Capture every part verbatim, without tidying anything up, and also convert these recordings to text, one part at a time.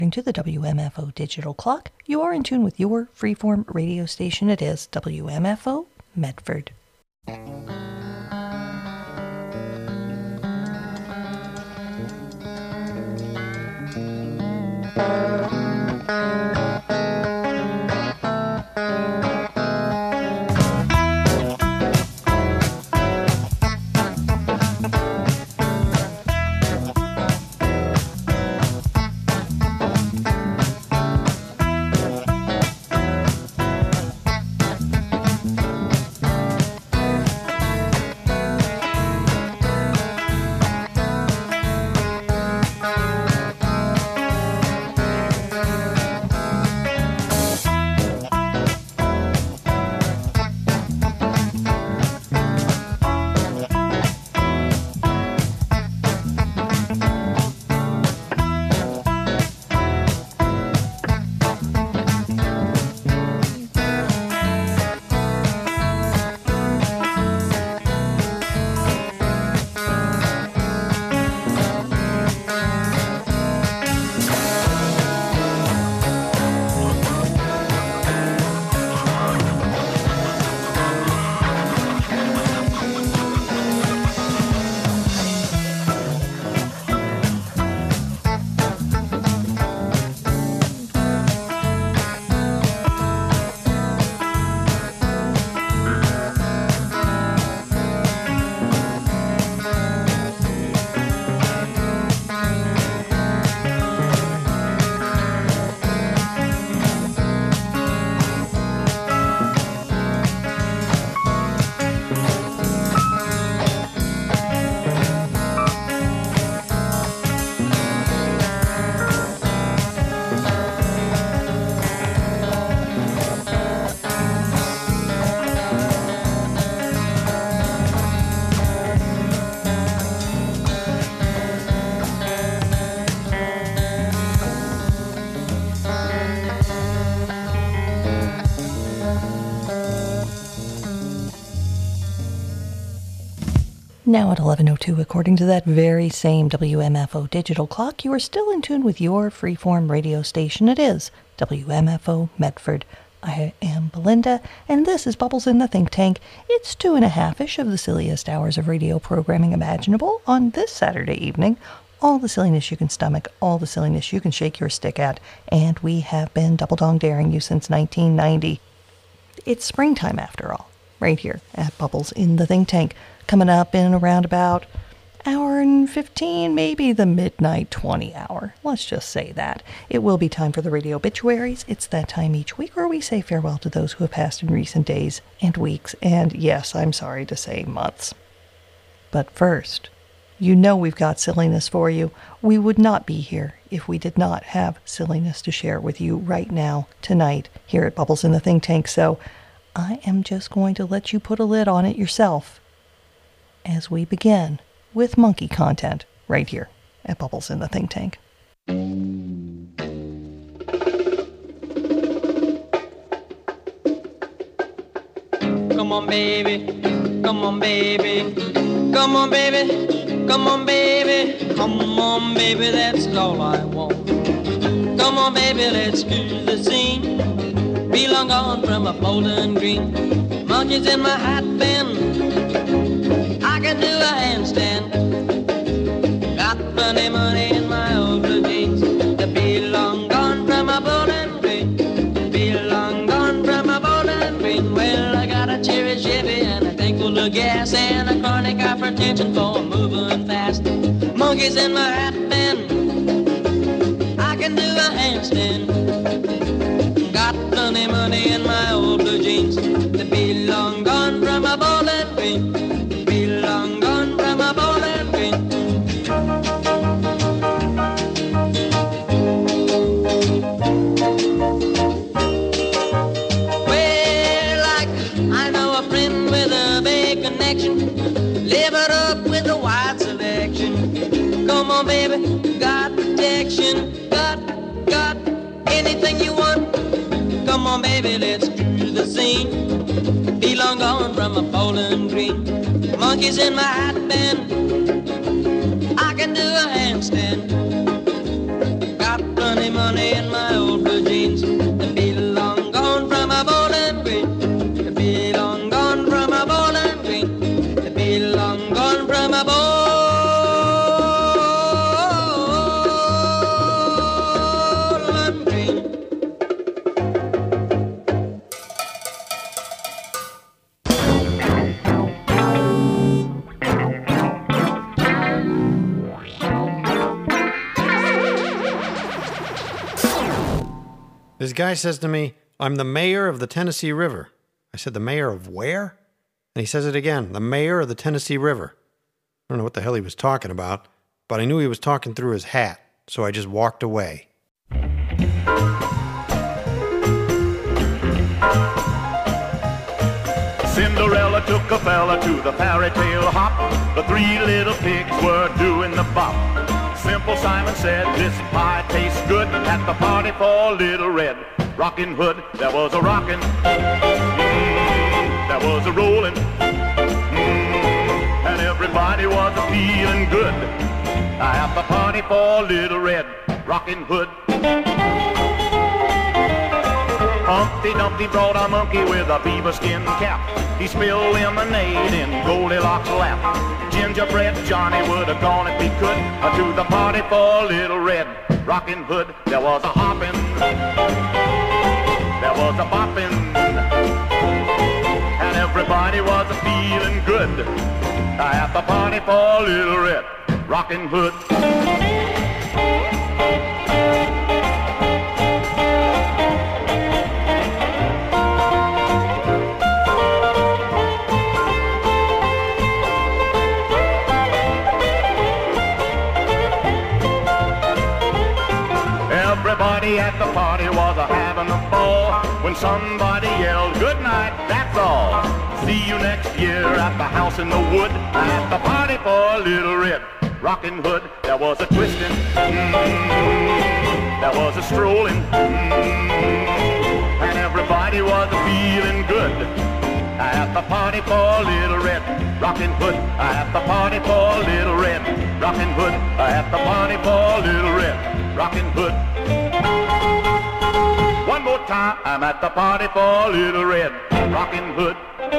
According to the W M F O digital clock, you are in tune with your freeform radio station. It is W M F O Medford. Now at eleven oh two, according to that very same W M F O digital clock, you are still in tune with your freeform radio station. It is W M F O Medford. I am Belinda, and this is Bubbles in the Think Tank. It's two and a half-ish of the silliest hours of radio programming imaginable on this Saturday evening. All the silliness you can stomach, all the silliness you can shake your stick at, and we have been double-dong daring you since nineteen ninety. It's springtime, after all, right here at Bubbles in the Think Tank. Coming up in around about hour and fifteen, maybe the midnight twenty hour. Let's just say that. It will be time for the radio obituaries. It's that time each week where we say farewell to those who have passed in recent days and weeks, and yes, I'm sorry to say months. But first, you know we've got silliness for you. We would not be here if we did not have silliness to share with you right now, tonight, here at Bubbles in the Think Tank. So I am just going to let you put a lid on it yourself as we begin with monkey content right here at Bubbles in the Think Tank. Come on, baby, come on, baby, come on, baby, come on, baby, come on, baby, that's all I want. Come on, baby, let's do the scene. Be long gone from a Bowling Green. Monkeys in my hat band, I can do a handstand. Got plenty money in my old blue jeans. To be long gone from a Bowling Green. Be long gone from a Bowling Green. Well, I got a cherry Chevy and a tank full of gas and a chronic hypertension for moving fast. Monkeys in my hat band, I can do a handstand. Got plenty money in my old blue jeans. To be long gone from a Bowling Green. Be long gone from a Bowling Green. Well, like I know a friend with a big connection, live it up with a wide selection. Come on, baby, got protection, got, got anything you want. Come on, baby, let's do the scene. Be long gone from a Bowling Green. Monkeys in my hat band, I can do a handstand. Got plenty money This guy says to me, I'm the mayor of the Tennessee River. I said, the mayor of where? And he says it again, the mayor of the Tennessee River. I don't know what the hell he was talking about, but I knew he was talking through his hat, so I just walked away. Cinderella took a fella to the fairy tale hop. The three little pigs were doing the bop. Simple Simon said, this pie tastes good. At the party for Little Red Rockin' Hood, there was a rockin', mm, there was a rollin', mm, and everybody was a feeling good. At the party for Little Red Rockin' Hood. Humpty Dumpty brought a monkey with a beaver skin cap. He spilled lemonade in Goldilocks' lap. Gingerbread Johnny would have gone if he could to the party for Little Red Rockin' Hood. There was a hoppin', there was a boppin', and everybody was a feeling good at the party for Little Red Rockin' Hood. Everybody at the party was a having a ball when somebody yelled, good night, that's all. See you next year at the house in the wood, at the party for Little Red Rockin' Hood. There was a twisting, mm, there was a strolling, mm, and everybody was a feeling good at the party for Little Red Rockin' Hood. At the party for Little Red Rockin' Hood. At the party for Little Red Rockin' Hood. One more time, I'm at the party for Little Red Rockin' Hood.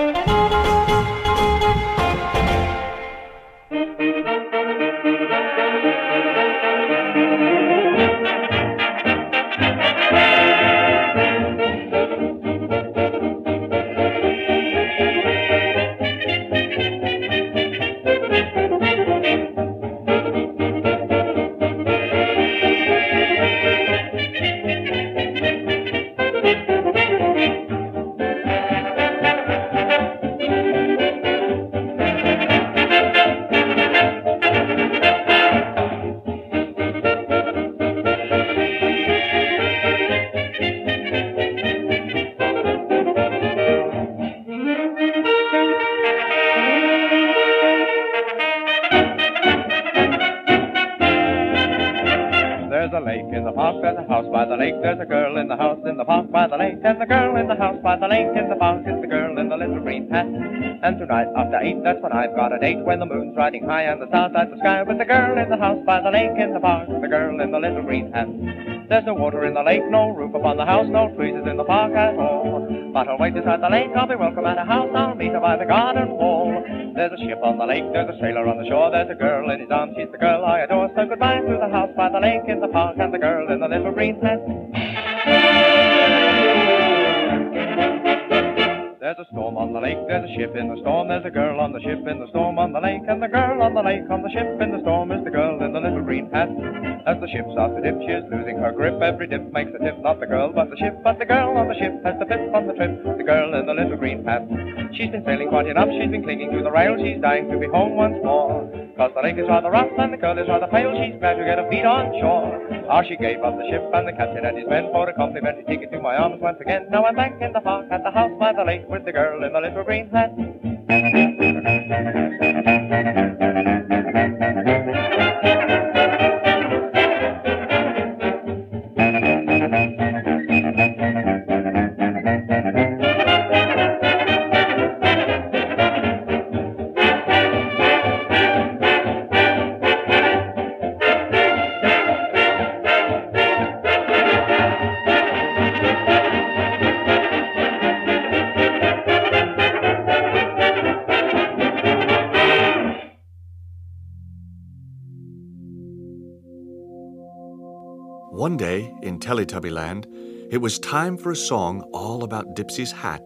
There's a girl in the house in the park by the lake, and the girl in the house by the lake in the park is the girl in the little green hat. And tonight after eight, that's when I've got a date, when the moon's riding high and the stars light the sky, with the girl in the house by the lake in the park, the girl in the little green hat. There's no water in the lake, no roof upon the house, no trees in the park at all. But I'll wait beside the lake, I'll be welcome at a house, I'll meet her by the garden wall. There's a ship on the lake, there's a sailor on the shore, there's a girl in his arms, she's the girl I adore. So goodbye to the house by the lake in the park, and the girl in the little green hat. There's a storm on the lake, there's a ship in the storm, there's a girl on the ship in the storm on the lake, and the girl on the lake on the ship in the storm is the girl in the little green hat. As the ship starts to dip, she is losing her grip, every dip makes a tip, not the girl but the ship, but the girl on the ship has the pip on the trip, the girl in the little green hat. She's been sailing quite enough, she's been clinging to the rail, she's dying to be home once more, cause the lake is rather rough and the girl is rather pale, she's glad to get her feet on shore. Ah, she gave up the ship and the captain and his men for a complimentary ticket to my arms once again. Now I'm back in the park at the house by the lake with the girl in the little green hat. One day, in Teletubbyland, it was time for a song all about Dipsy's hat.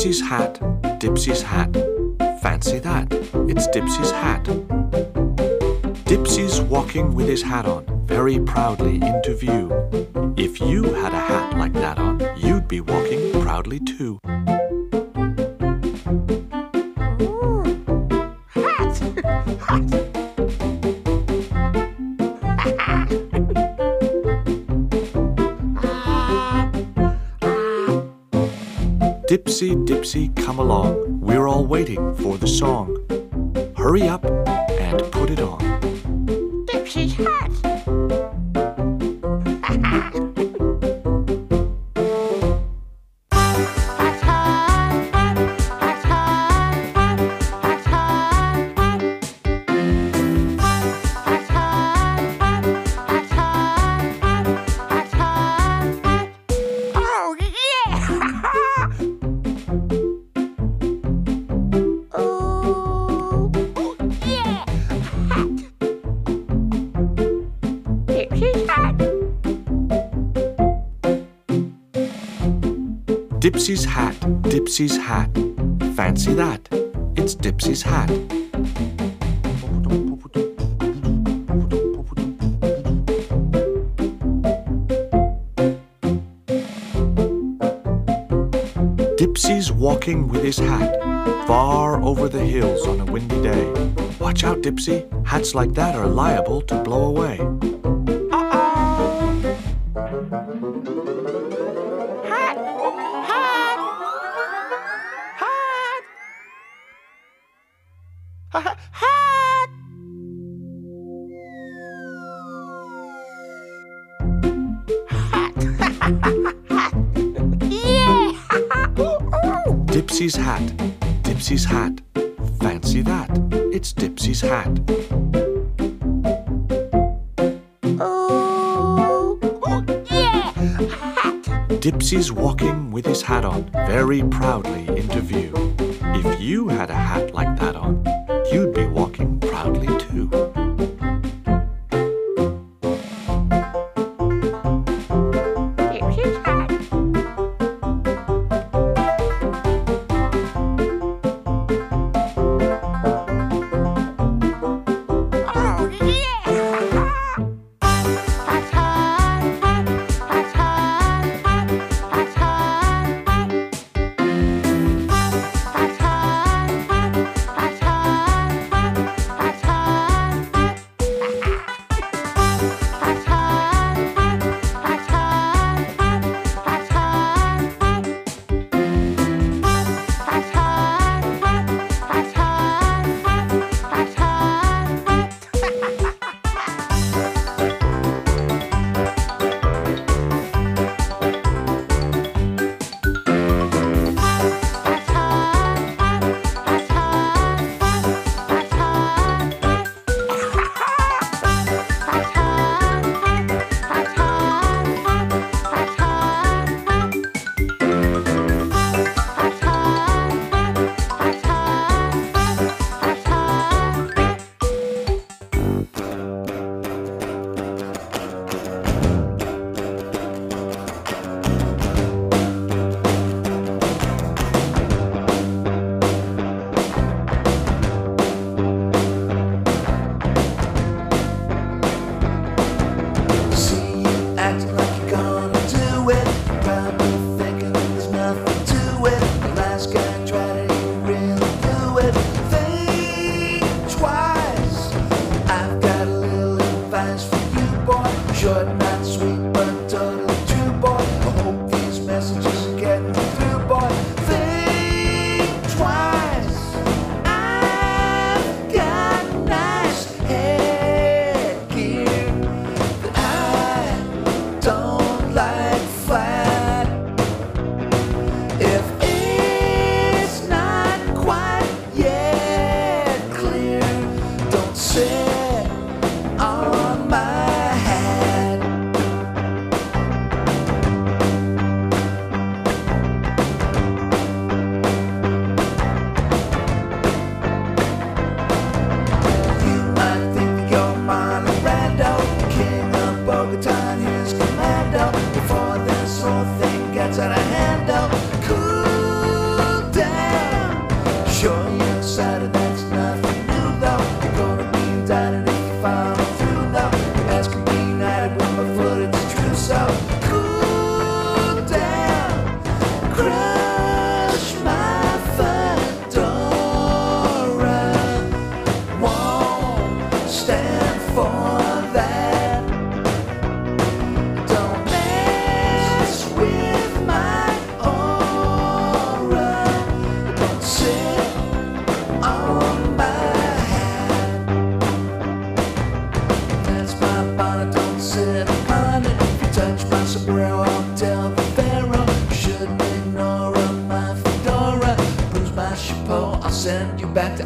Dipsy's hat, Dipsy's hat. Fancy that, it's Dipsy's hat. Dipsy's walking with his hat on, very proudly into view. If you had a hat like that on, you'd be walking proudly too. Dipsy, Dipsy, come along. We're all waiting for the song. Hurry up and put it on. Dipsy's hat. Dipsy's hat, Dipsy's hat. Fancy that, it's Dipsy's hat. Dipsy's walking with his hat far over the hills on a windy day. Watch out, Dipsy, hats like that are liable to blow away. Dipsy's hat, Dipsy's hat. Fancy that, it's Dipsy's hat. Oh, yeah, hat. Dipsy's walking with his hat on, very proudly into view. If you had a hat like that on, you'd be walking proudly too. Dipsy's hat. Hat, hat,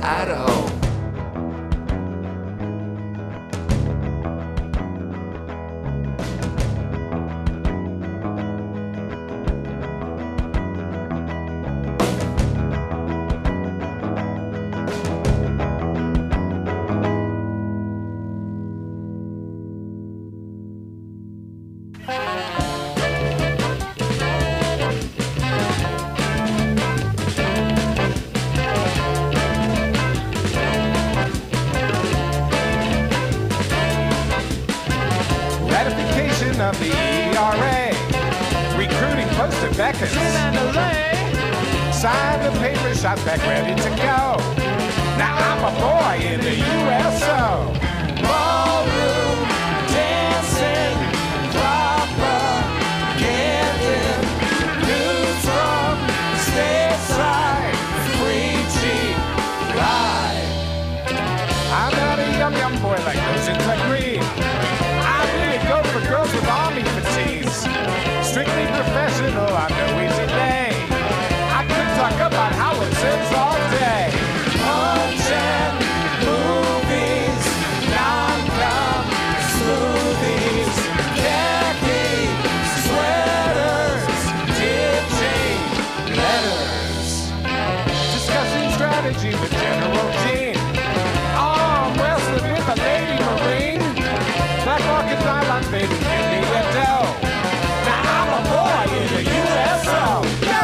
Idaho. Ratification of the E R A. Recruiting poster beckons. Sign the paper, shot back ready to go. Now I'm a boy in the U S O. Ballroom, dancing, propagating, news from stateside, free, cheap, live. I'm not a yum yum boy like those in the green. I really go for girls with army fatigues. Strictly professional, I'm no easy day. I could talk about how it is all day. Punch and movies, non-com smoothies, khaki sweaters, ditching letters, discussing strategy with General Gene. Arm wrestling with a lady marine. Black market nylon baby, give me a dough. Now I'm a boy in the U S O. Yo!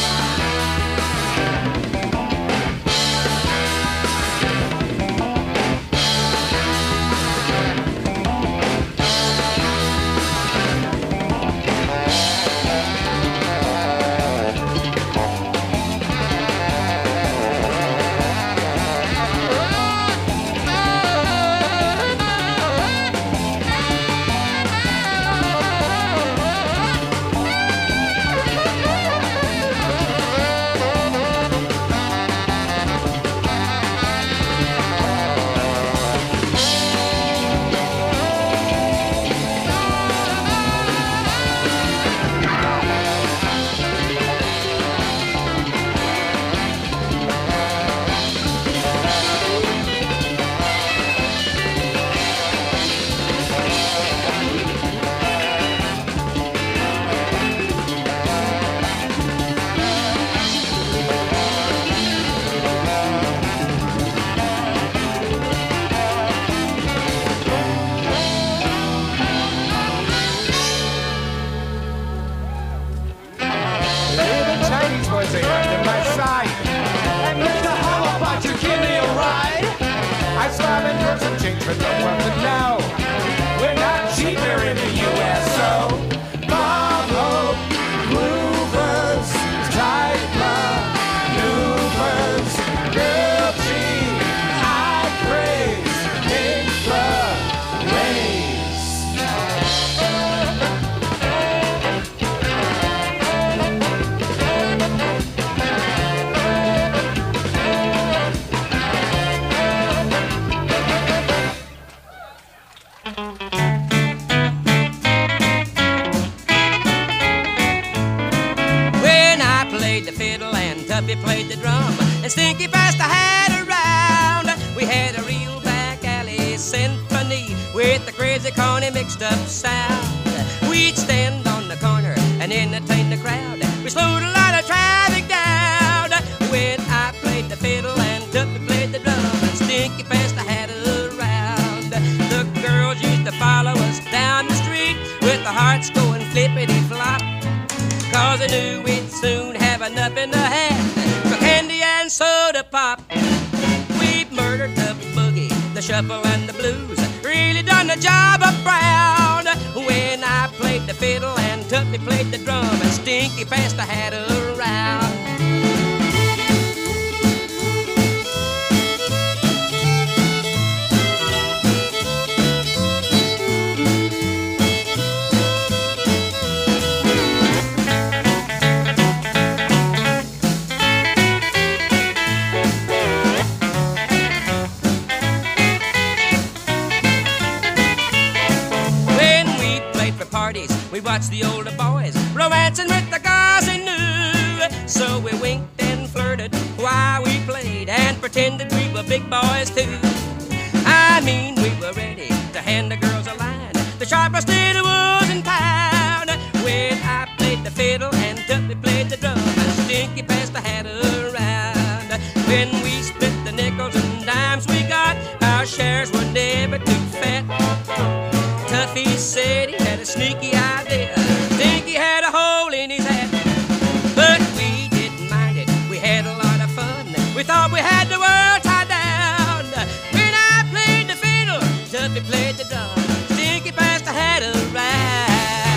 But no one would know. We're not cheaper in the U S O. Bob Hope, Groovers, tight maneuvers, real cheap, high praise, big blood, raise. Tuppy played the drum, and Stinky passed the hat around. We had a real back alley symphony with the crazy corny mixed up sound. We'd stand on the corner and entertain the crowd. We slowed a lot of traffic down. When I played the fiddle and Tuppy played the drum, and Stinky passed the hat around. The girls used to follow us down the street with their hearts going flippity-flop, 'cause they knew we'd soon have enough in the hat for candy and soda pop. We've murdered the boogie, the shuffle and the blues, really done the job of Brown. When I played the fiddle and Tuppy played the drum, and Stinky passed the hat around. We watched the older boys romancing with the girls they knew. So we winked and flirted while we played and pretended we were big boys too. I mean, we were ready to hand the girls a line, the sharpest in the woods in town. When I played the fiddle and Tuppy played the drum, and Stinky passed the hat around. When we split the nickels and dimes we got, our shares were never too fat. Tuffy said he had a sneaky idea, Stinky had a hole in his hat. But we didn't mind it, we had a lot of fun, we thought we had the world tied down. When I played the fiddle, Tuffy played the drum, Stinky passed the hat around.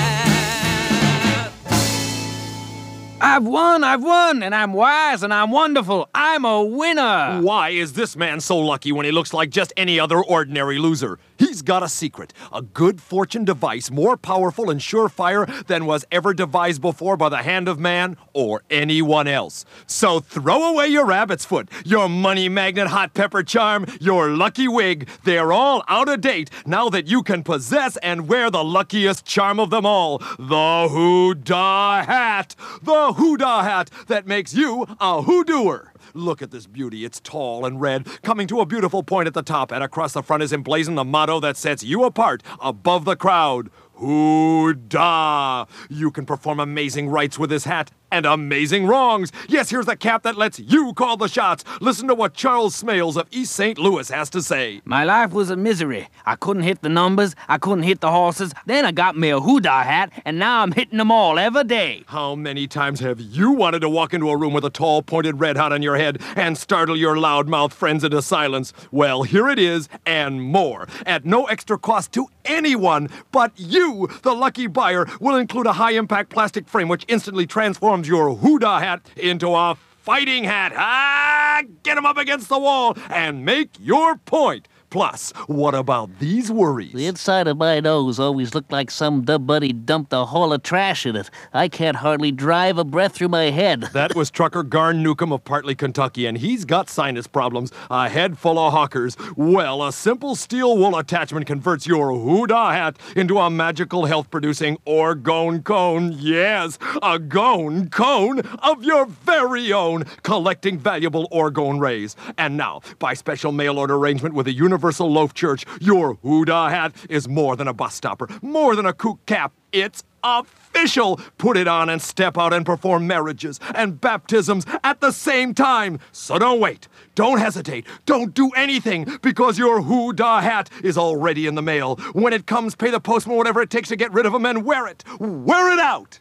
I've won, I've won, and I'm wise and I'm wonderful. I'm a winner. Why is this man so lucky when he looks like just any other ordinary loser? He's got a secret, a good fortune device more powerful and surefire than was ever devised before by the hand of man or anyone else. So throw away your rabbit's foot, your money magnet hot pepper charm, your lucky wig. They're all out of date now that you can possess and wear the luckiest charm of them all, the Hoo-Dah hat. The Hoo-Dah hat that makes you a hoodooer. Look at this beauty. It's tall and red, coming to a beautiful point at the top, and across the front is emblazoned the motto that sets you apart above the crowd. Hoo-Dah! You can perform amazing rights with this hat and amazing wrongs. Yes, here's the cap that lets you call the shots. Listen to what Charles Smales of East Saint Louis has to say. My life was a misery. I couldn't hit the numbers, I couldn't hit the horses. Then I got me a Hoo-Dah hat, and now I'm hitting them all every day. How many times have you wanted to walk into a room with a tall, pointed red hat on your head and startle your loudmouth friends into silence? Well, here it is, and more. At no extra cost to anyone but you, the lucky buyer, will include a high-impact plastic frame which instantly transforms your Hoo-Dah hat into a fighting hat. Ah, get him up against the wall and make your point. Plus, what about these worries? The inside of my nose always looked like some dumb buddy dumped a haul of trash in it. I can't hardly drive a breath through my head. That was trucker Garn Newcomb of Partly, Kentucky, and he's got sinus problems, a head full of hawkers. Well, a simple steel wool attachment converts your Hoo-Dah hat into a magical health-producing orgone cone. Yes, a gone cone of your very own, collecting valuable orgone rays. And now, by special mail-order arrangement with a universal Universal Loaf Church, your Hoo-Dah hat is more than a bus stopper, more than a kook cap. It's official. Put it on and step out and perform marriages and baptisms at the same time. So don't wait. Don't hesitate. Don't do anything, because your Hoo-Dah hat is already in the mail. When it comes, pay the postman whatever it takes to get rid of them and wear it. Wear it out.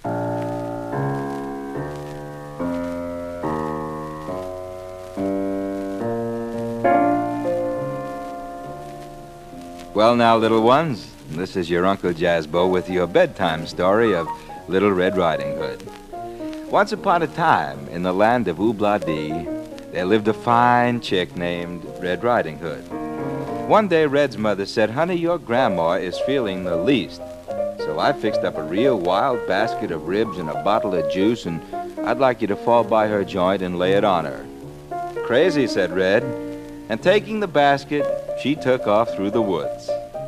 Well now, little ones, this is your Uncle Jazzbo with your bedtime story of Little Red Riding Hood. Once upon a time, in the land of Oobla-Dee, there lived a fine chick named Red Riding Hood. One day, Red's mother said, "Honey, your grandma is feeling the least. So I fixed up a real wild basket of ribs and a bottle of juice, and I'd like you to fall by her joint and lay it on her." "Crazy," said Red, and taking the basket, she took off through the woods.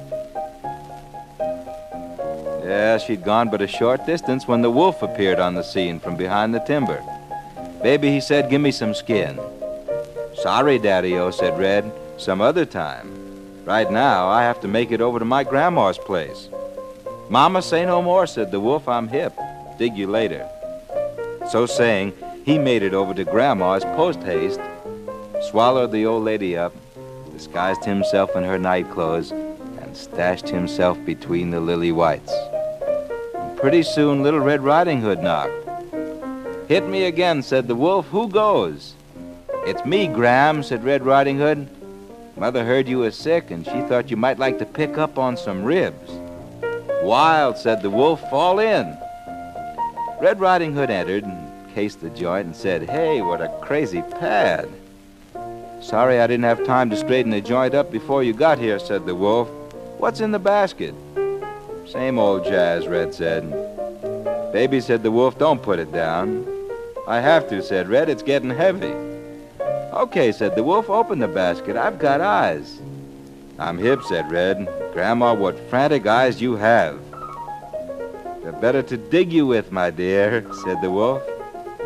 Yeah, she'd gone but a short distance when the wolf appeared on the scene from behind the timber. "Baby," he said, "give me some skin." "Sorry, Daddy-O," said Red, "some other time. Right now, I have to make it over to my grandma's place." "Mama, say no more," said the wolf, "I'm hip. Dig you later." So saying, he made it over to Grandma's post-haste, swallowed the old lady up, disguised himself in her night clothes, and stashed himself between the lily whites. And pretty soon, Little Red Riding Hood knocked. "Hit me again," said the wolf. "Who goes?" "It's me, Gram," said Red Riding Hood. "Mother heard you were sick, and she thought you might like to pick up on some ribs." "Wild," said the wolf. "Fall in." Red Riding Hood entered and cased the joint and said, "Hey, what a crazy pad." "Sorry I didn't have time to straighten the joint up before you got here," said the wolf. "What's in the basket?" "Same old jazz," Red said. "Baby," said the wolf, "don't put it down." "I have to," said Red. "It's getting heavy." "Okay," said the wolf. "Open the basket. I've got eyes." "I'm hip," said Red. "Grandma, what frantic eyes you have." "They're better to dig you with, my dear," said the wolf.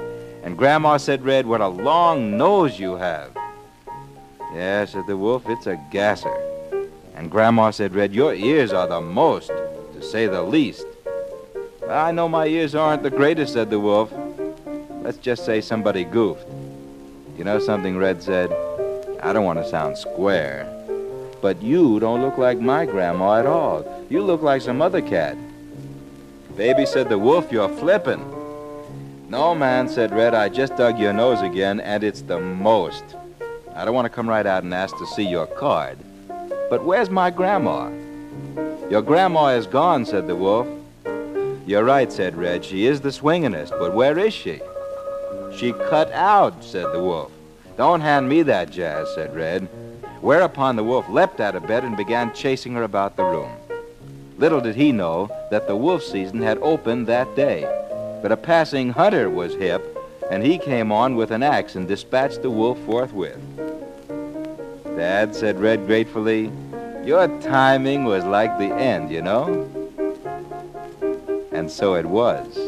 And Grandma said, Red, what a long nose you have. Yeah, said the wolf, it's a gasser. And Grandma said, Red, your ears are the most, to say the least. I know my ears aren't the greatest, said the wolf. Let's just say somebody goofed. You know something, Red said? I don't want to sound square, but you don't look like my grandma at all. You look like some other cat. Baby said the wolf, you're flippin'. No, man, said Red, I just dug your nose again, and it's the most. I don't want to come right out and ask to see your card. But where's my grandma? Your grandma is gone, said the wolf. You're right, said Red, she is the swingin'est, but where is she? She cut out, said the wolf. Don't hand me that jazz, said Red. Whereupon the wolf leapt out of bed and began chasing her about the room. Little did he know that the wolf season had opened that day. But a passing hunter was hip, and he came on with an axe and dispatched the wolf forthwith. Dad, said Red gratefully, your timing was like the end, you know? And so it was.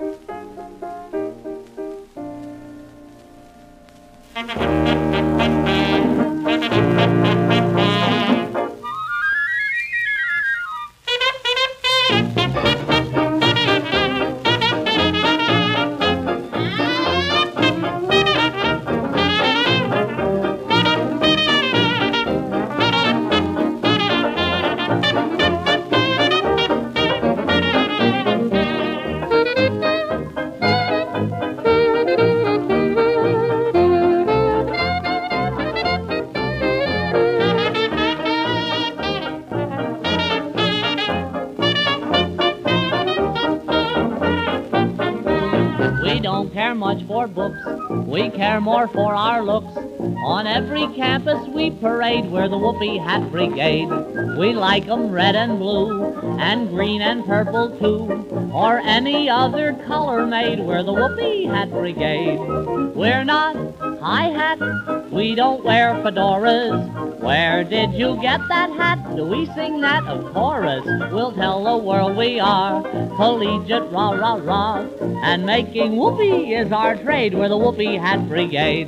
We care more for our looks. On every campus we parade, we're the Whoopee Hat Brigade. We like 'em red and blue, and green and purple too, or any other color made, we're the Whoopee Hat Brigade. We're not high hat, we don't wear fedoras. Where did you get that hat? Do we sing that? Of course. We'll tell the world we are collegiate, rah, rah, rah. And making whoopee is our trade. We're the Whoopee Hat Brigade.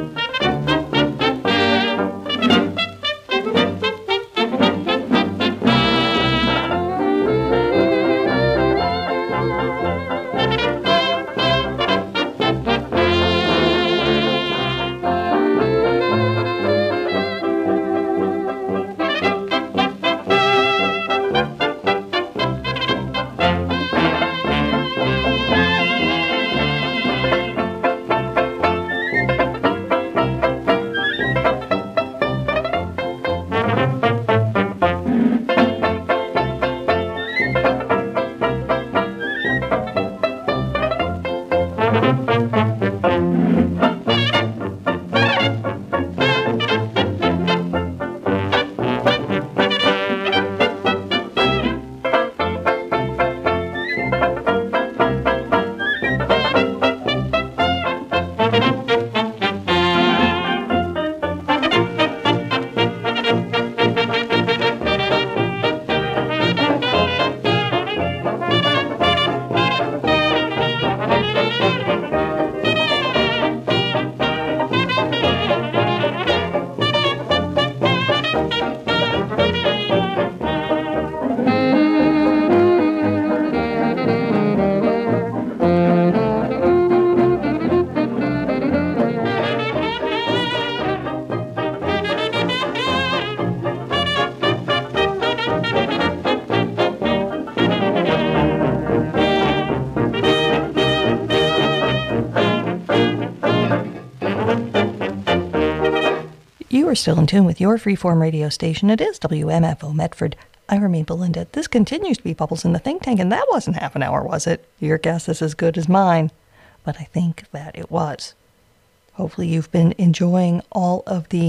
You are still in tune with your freeform radio station. It is W M F O Medford. I remain Belinda. This continues to be Bubbles in the Think Tank, and that wasn't half an hour, was it? Your guess is as good as mine, but I think that it was. Hopefully you've been enjoying all of the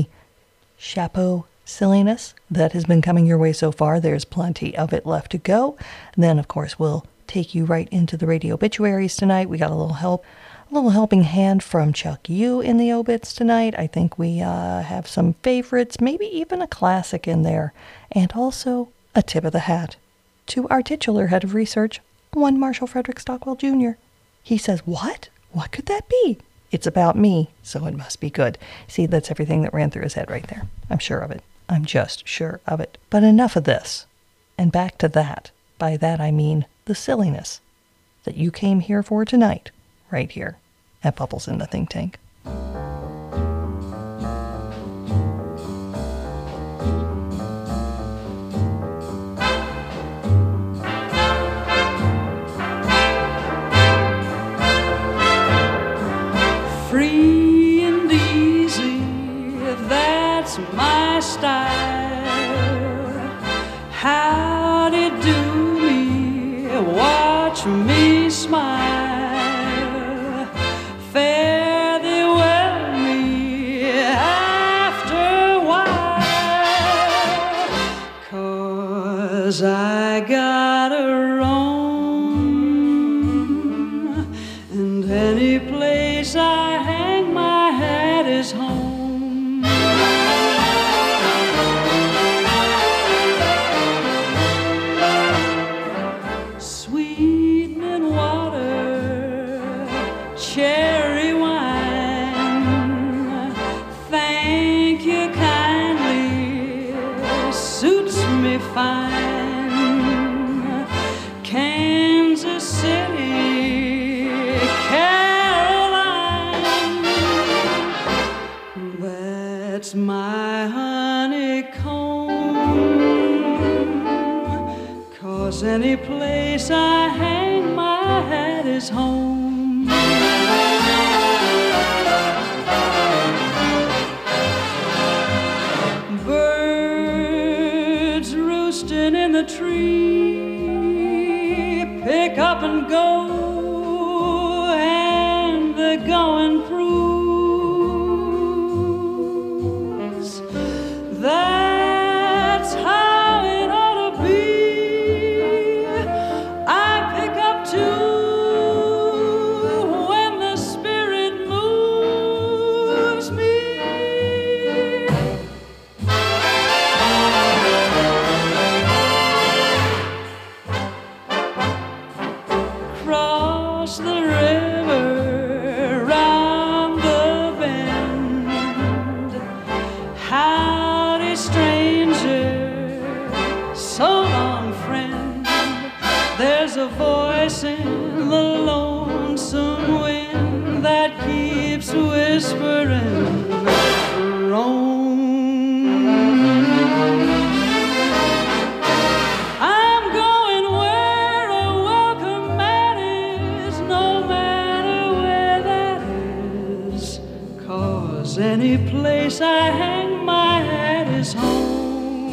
chapeau silliness that has been coming your way so far. There's plenty of it left to go. And then, of course, we'll take you right into the radio obituaries tonight. We got a little help, a little helping hand from Chuck Yu in the obits tonight. I think we uh, have some favorites, maybe even a classic in there, and also a tip of the hat to our titular head of research, one Marshall Frederick Stockwell Junior He says, what? What could that be? It's about me, so it must be good. See, that's everything that ran through his head right there. I'm sure of it. I'm just sure of it. But enough of this. And back to that. By that I mean the silliness that you came here for tonight, right here at Bubbles in the Think Tank. Free and easy, that's my style. How'd it do me? Watch me smile. Fare thee well me after a while. 'Cause I got a roam, and any place I hang my hat is home. Sweetening water, cherry wine, thank you kindly, suits me fine. Kansas City, Caroline, that's my honeycomb. 'Cause any place I hang my hat is home. Birds roosting in the tree, pick up and go, and the going proves that's how it ought to be. I pick up too when the spirit moves me. Cross the river, round the bend. Howdy, stranger, so long, friend. There's a voice in the lonesome wind that keeps whispering, roam. I'm going where a welcome mat is, no matter where that is. 'Cause any place I hang my hat is home.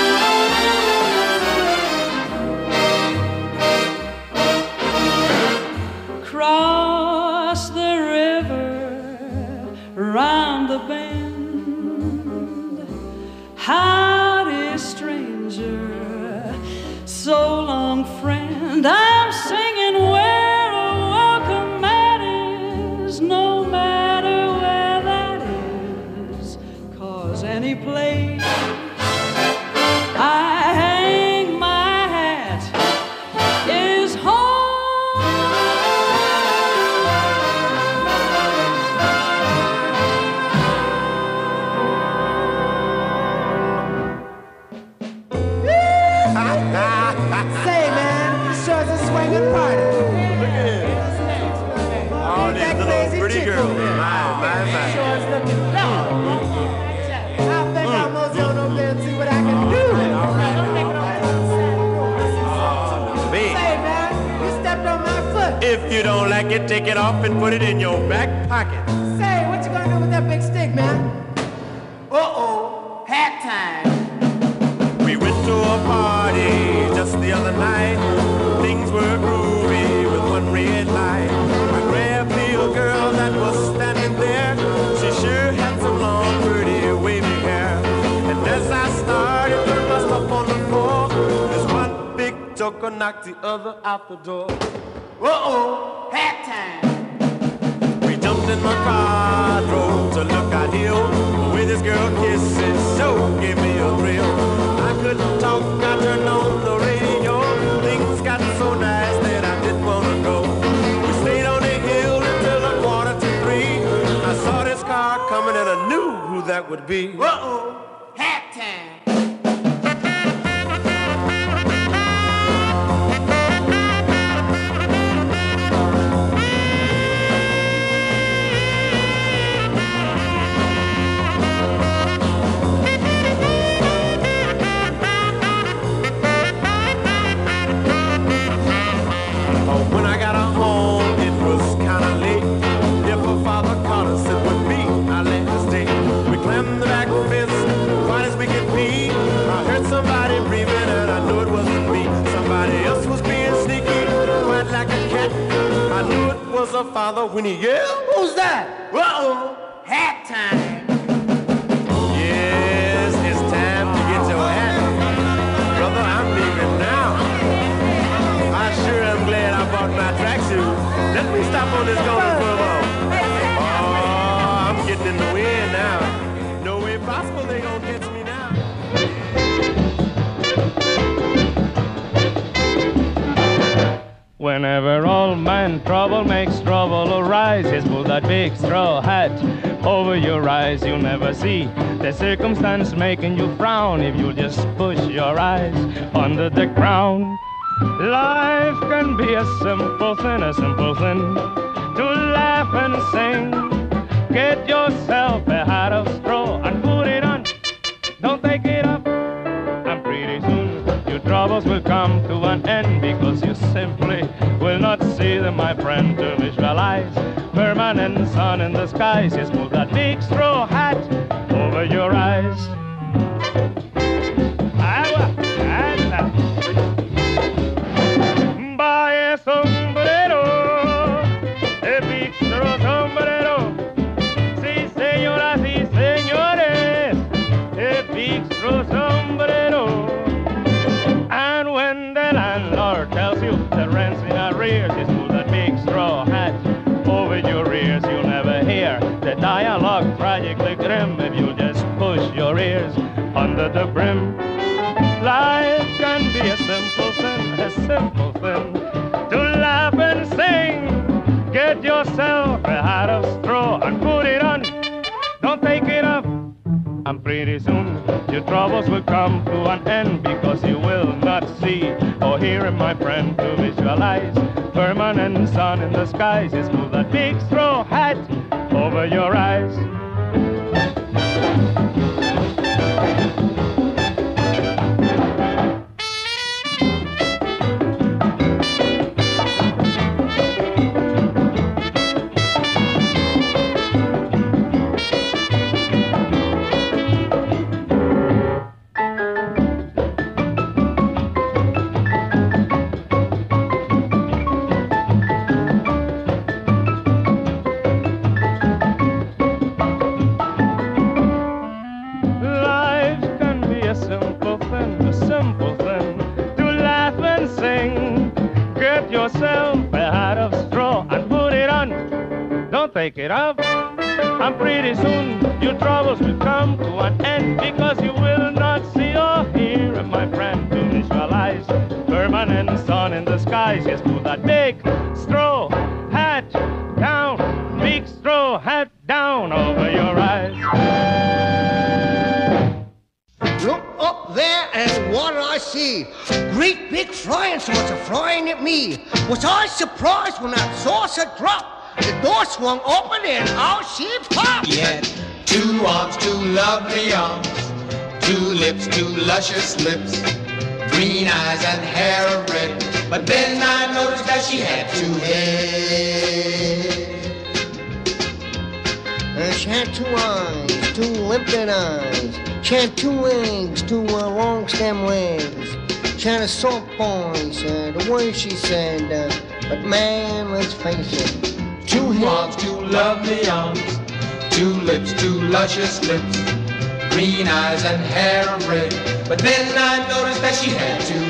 Cross the river, round the bend. Howdy, stranger, so long, friend. I'm singing where a welcome mat is, no matter where that is. 'Cause any place I hang my hat is home. Say, man, sure is a swinging party. Look at it. All these little pretty girls. My, my, my. Sure is looking fly. I think I'll mosey on over there and see what I can do. Say, man, you stepped on my foot. If you don't like it, take it off and put it in your back pocket. Say, what you gonna do with that big stick, man? Uh-oh, hat time. We went to a party just the other night. Things were groovy with one red light. I grabbed the old girl that was standing there. She sure had some long, pretty, wavy hair. And as I started to bust up on the floor, this one big joker knocked the other out the door. Uh-oh, hat time. We jumped in my car, drove to Lookout Hill. The way this girl kisses so gave me a thrill. I couldn't talk, I turned on the radio. Things got so nice that I didn't want to go. We stayed on the hill until a quarter to three. her father when he yelled. Who's that? Uh-oh, hat time. Yes, it's time to get your hat. Brother, I'm leaving now. I sure am glad I bought my tracksuit. Let me stop on this corner for a moment. Oh, I'm getting in the wind now. No way possible they gonna catch me now. Whenever old man Trouble makes trouble arise, he's pull that big straw hat over your eyes. You'll never see the circumstance making you frown if you'll just push your eyes under the ground. Life can be a simple thing, a simple thing to laugh and sing. Get yourself a hat of straw and put it on. Don't take it up, and pretty soon your troubles will come to an end, because you simply will not see them, my friend. To visualize permanent sun in the skies, just put that big straw hat over your eyes. Buy a sombrero, a big straw sombrero. Si, señoras y señores, a big straw sombrero. And when the landlord tells you the rent's in arrears, just put that big straw hat over your ears. You'll never hear the dialogue tragically grim if you just push your ears under the brim. Life can be a simple thing, a simple thing to laugh and sing. Get yourself a hat of straw and put it on. Don't take it off, and pretty soon your troubles will come to an end, because you will not see or hear, my friend. To visualize permanent sun in the skies, just move that big straw hat over your eyes. Take it off, and pretty soon your troubles will come to an end, because you will not see or hear, my friend. To visualize permanent sun in the skies, just put that big straw hat down, big straw hat down over your eyes. Look up there, and what I see? Great big flying saucer flying at me. Was I surprised when that saucer dropped? The door swung open and out she popped. He had two arms, two lovely arms, two lips, two luscious lips, green eyes and hair of red. But then I noticed that she had two heads. Uh, she had two eyes, two limpid eyes. She had two wings, two uh, long stem wings. She had a soft voice, uh, the way she said, uh, but man, let's face it. Two arms, two lovely arms, two lips, two luscious lips, green eyes and hair of red. But then I noticed that she had two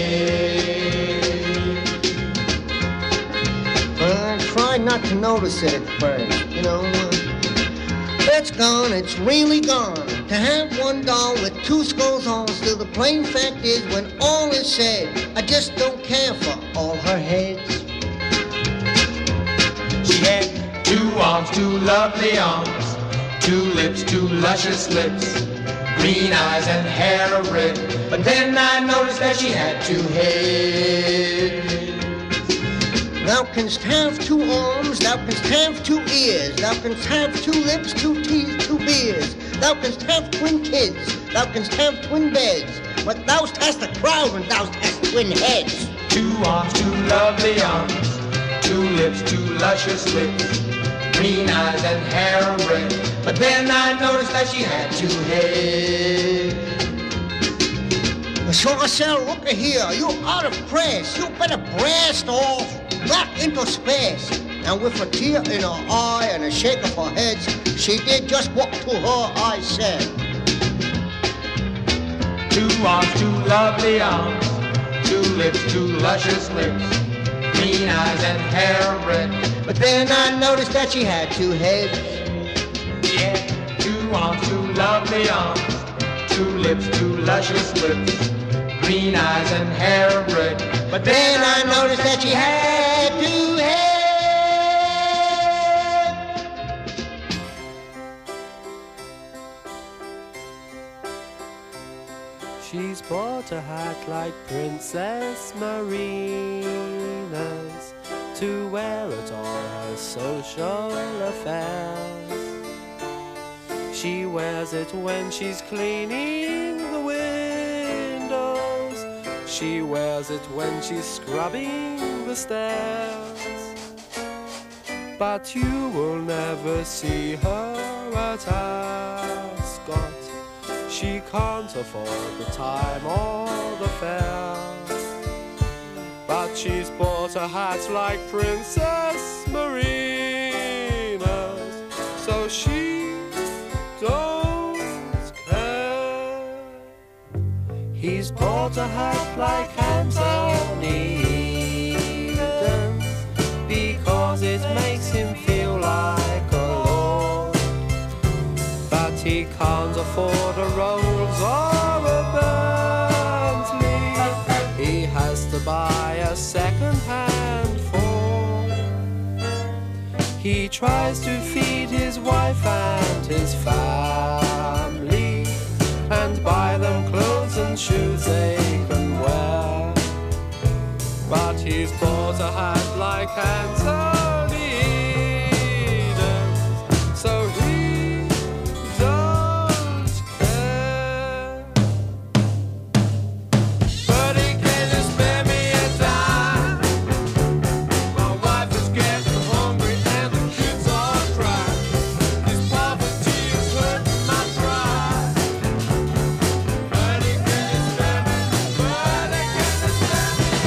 heads. Well, I tried not to notice it at first, you know. Uh, it's gone, it's really gone. To have one doll with two skulls on, still the plain fact is, when all is said, I just don't care for all her heads. She had two arms, two lovely arms, two lips, two luscious lips, green eyes and hair of red. But then I noticed that she had two heads. Thou canst have two arms, thou canst have two ears, thou canst have two lips, two teeth, two beers. Thou canst have twin kids, thou canst have twin beds, but thou hast a crowd and thou hast twin heads. Two arms, two lovely arms, two lips, two luscious lips, green eyes and hair of red. But then I noticed that she had two heads. So I said, look here, you out of press. You better blast off back into space. And with a tear in her eye and a shake of her head, she did just what to her I said. Two arms, two lovely arms, two lips, two luscious lips, green eyes and hair of red. But then I noticed that she had two heads. Yeah, two arms, two lovely arms, two lips, two luscious lips, green eyes and hair of red. But then I noticed that she had two heads. She's bought a hat like Princess Marina's to wear at all her social affairs. She wears it when she's cleaning the windows. She wears it when she's scrubbing the stairs. But you will never see her at Ascot. She can't afford the time or the fare. But she's bought a hat like Princess Marina's, so she don't care. He's bought a hat like Anthony Eden's because it makes him feel like a lord. But he can't afford a Rolls or a Bentley. He has to buy a second-hand Ford. He tries to feed his wife and his family and buy them clothes and shoes they can wear. But he's bought a hat like Anthony Eden's, so he don't care. But he can't spare me a dime. My wife is getting hungry and the kids are crying. This poverty is hurting my pride. But he can't spare me, but he can't spare me a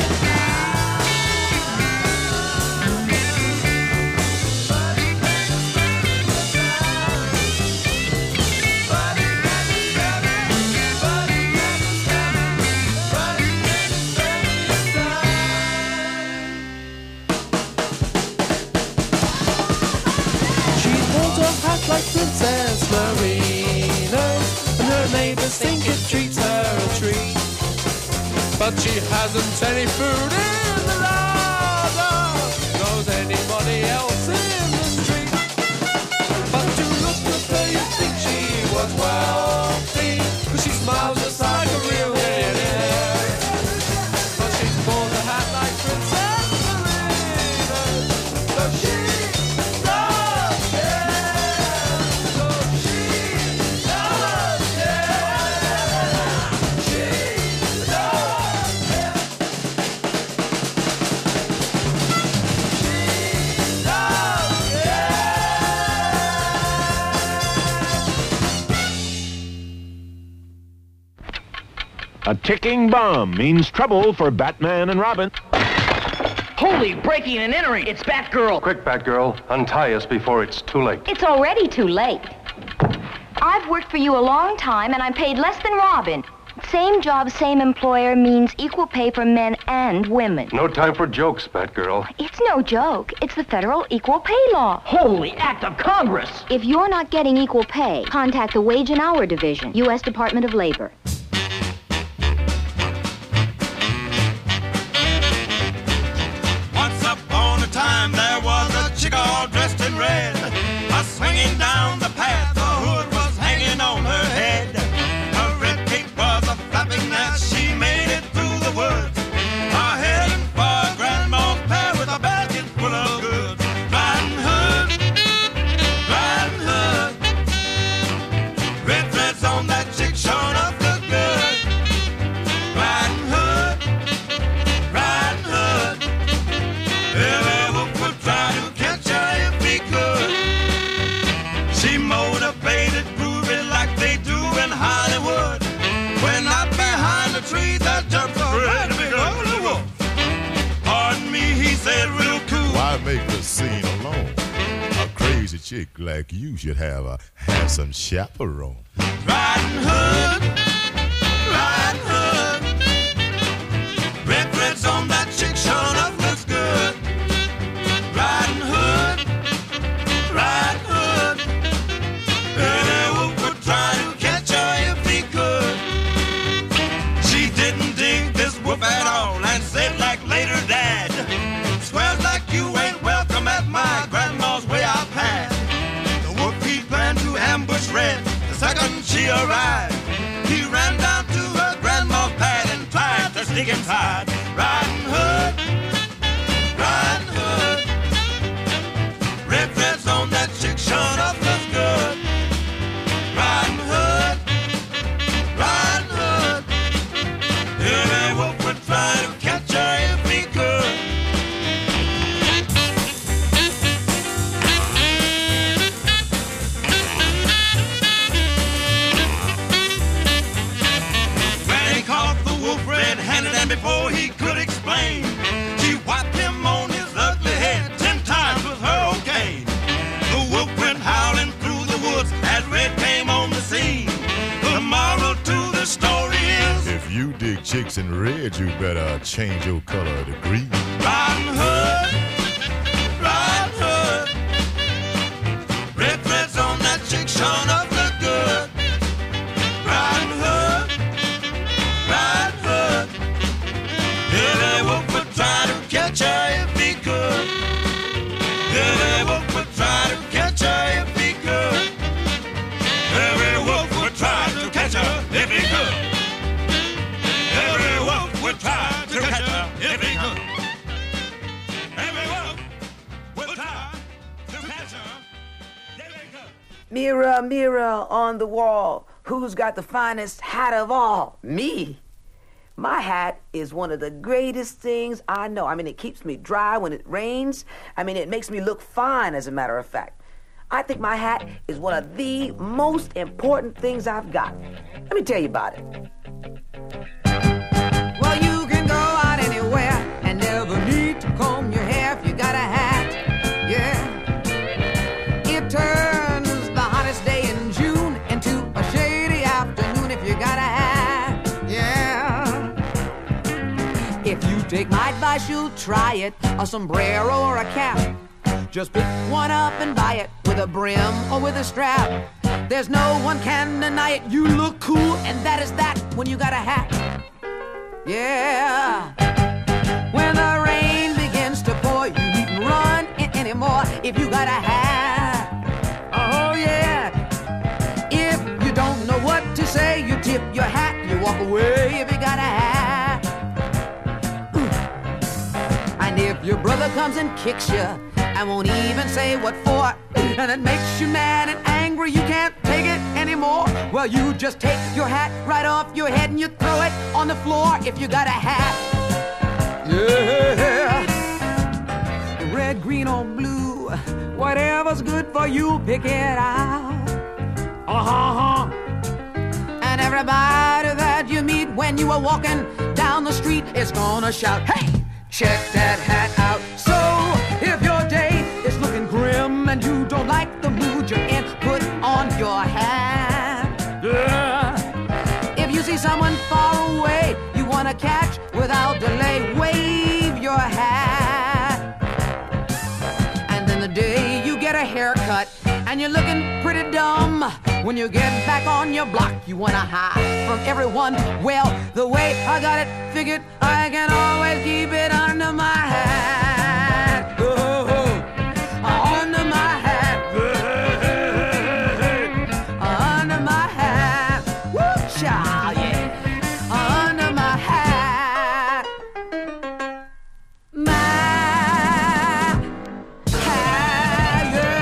She's bought a hat like Princess Marina's, and her neighbors think it treats her a treat. But she hasn't any food in the larder, knows anybody else in the street. But to look at her you'd think she was wealthy, 'cause she smiles just like a real millionaire. But she's bought a hat like Princess Marina's, so she don't care. So she don't care. She don't care. A ticking bomb means trouble for Batman and Robin. Holy, breaking and entering! It's Batgirl! Quick, Batgirl, untie us before it's too late. It's already too late. I've worked for you a long time, and I'm paid less than Robin. Same job, same employer means equal pay for men and women. No time for jokes, Batgirl. It's no joke. It's the federal equal pay law. Holy act of Congress! If you're not getting equal pay, contact the Wage and Hour Division, U S Department of Labor. Once upon a time there was a chick all dressed in red, a swinging down the path, a hood was hanging on her head. Her red cape was a flapping as she made it through the woods, a heading for Grandma's pair with a basket full of goods. Riding hood, riding hood, red threads on that chick, sure enough looked crazy chick like you should have a handsome chaperone. Riding hood, riding hood. Red threads on that chick, sure enough looks good. Riding hood, riding hood. Any wolf would try to catch her if he could. She didn't dig this wolf at all and said like later dad, swears like you ain't welcome at my grandma's way out past. The wolf he planned to ambush Red the second she arrived. He ran down to her grandma's pad and tied the stick inside. Riding hood, riding hood. Red threads on that chick, sure enough looks good. Riding hood, riding hood. Any wolf would try to catch her if he could. Red-handed, and before he could explain, she wiped him on his ugly head ten times with her old cane. The wolf went howling through the woods as Red came on the scene. The moral to the story is, if you dig chicks in red, you better change your color to green. Riding hood, riding hood. Red threads on that chick, sure enough look good. Riding hood, riding hood. Any wolf would try to catch her if he could. Any wolf would try to catch her if he could. Every wolf would try to catch her if he could. Every wolf would try to catch her if he could. Every wolf would try to catch her if he could. Mirror, mirror on the wall, who's got the finest hat of all? Me. My hat is one of the greatest things I know. I mean, it keeps me dry when it rains. I mean, it makes me look fine, as a matter of fact. I think my hat is one of the most important things I've got. Let me tell you about it. Well, you can go out anywhere and never need to comb your hair if you got a hat. Yeah. It turns the hottest day in June into a shady afternoon if you got a hat. Yeah. If you take my advice, you'll try it. A sombrero or a cap. Just pick one up and buy it with a brim or with a strap. There's no one can deny it. You look cool, and that is that when you got a hat. Yeah. When the rain begins to pour, you needn't run in anymore if you got a hat. Oh, yeah. If you don't know what to say, you tip your hat, you walk away if you got a hat. And if your brother comes and kicks you and won't even say what for, and it makes you mad and angry, you can't take it anymore, well, you just take your hat right off your head and you throw it on the floor if you got a hat. Yeah. Red, green, or blue, whatever's good for you, pick it out. Uh-huh. And everybody that you meet when you are walking down the street is gonna shout, hey, check that hat out. So if your day is looking grim and you don't like the mood you're in, put on your hat. Yeah. If you see someone far away you want to catch without delay, wave your hat. And then the day you get a haircut and you're looking pretty dumb, when you get back on your block you want to hide from everyone. Well, the way I got it figured, I can always keep it under my hat. Oh, under my hat. Under my hat. Woo, child, yeah. Under my hat. My hat, yeah.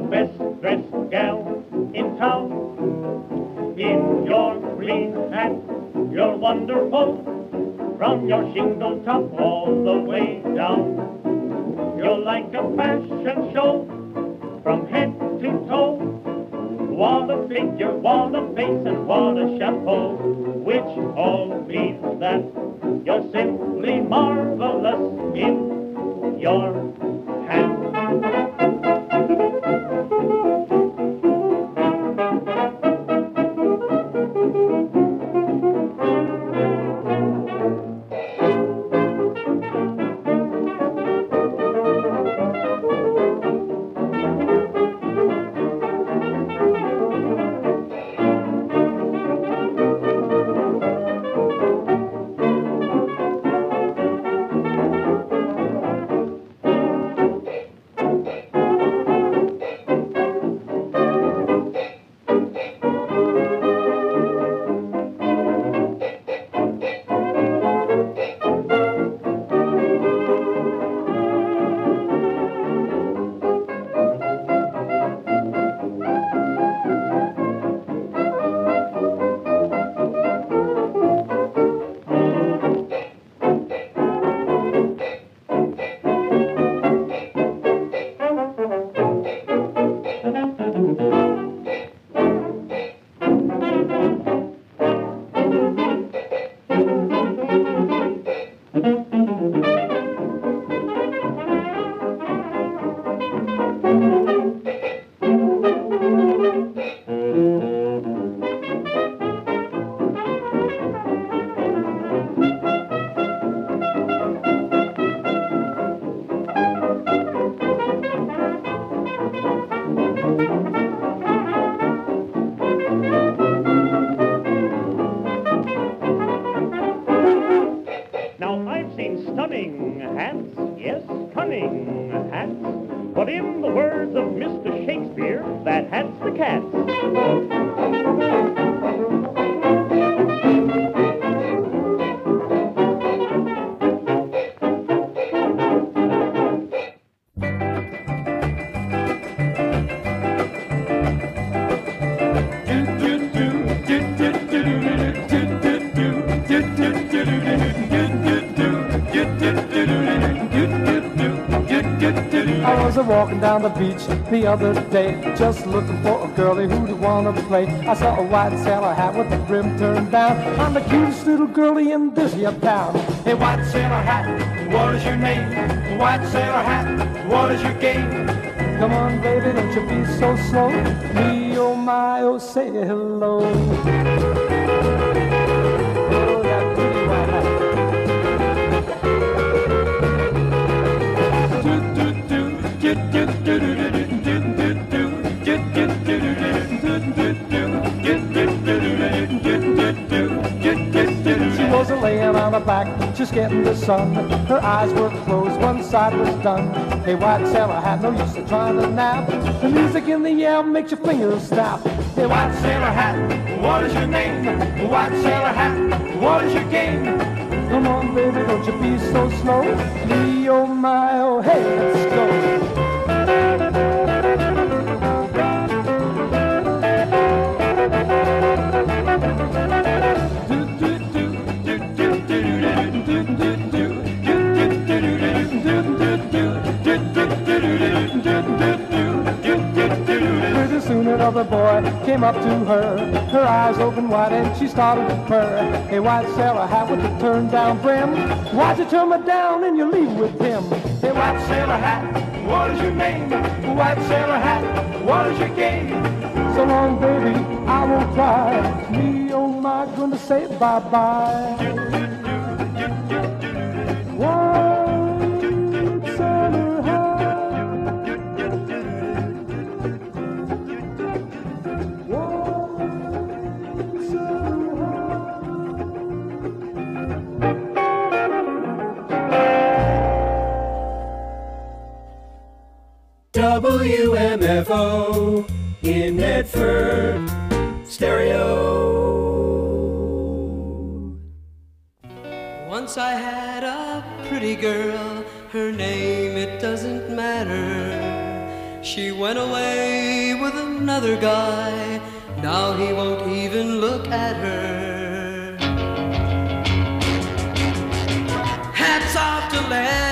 best dressed gal in town. In your green hat, you're wonderful, from your shingle top all the way down. You're like a fashion show, from head to toe. What a figure, what a face, and what a chapeau, which all means that you're simply marvelous in your hat. Walking down the beach the other day, just looking for a girlie who'd wanna play. I saw a white sailor hat with the brim turned down. I'm the cutest little girlie in this here town. Hey, white sailor hat, what is your name? White sailor hat, what is your game? Come on, baby, don't you be so slow. Me, oh my, oh, say hello. Oh, that pretty white hat. She was a laying on her back, just getting the sun. Her eyes were closed, one side was done. Hey, white sailor hat, no use of trying to nap. The music in the air makes your fingers snap. Hey, white sailor hat, what is your name? White sailor hat, what is your game? Come on, baby, don't you be so slow. Me, oh my, oh, hey, let's go. Pretty soon another boy came up to her. Her eyes opened wide and she started to purr. Hey, white sailor hat with the turned down brim, why'd you turn me down and you leave with him? Hey, white sailor hat, what is your name? White sailor hat, what is your game? So long, baby, I won't cry. Me, oh my, gonna say bye-bye. White sailor hat. W M F O in Medford Stereo. Once I had a pretty girl, her name it doesn't matter. She went away with another guy. Now he won't even look at her. Hats off to Larry.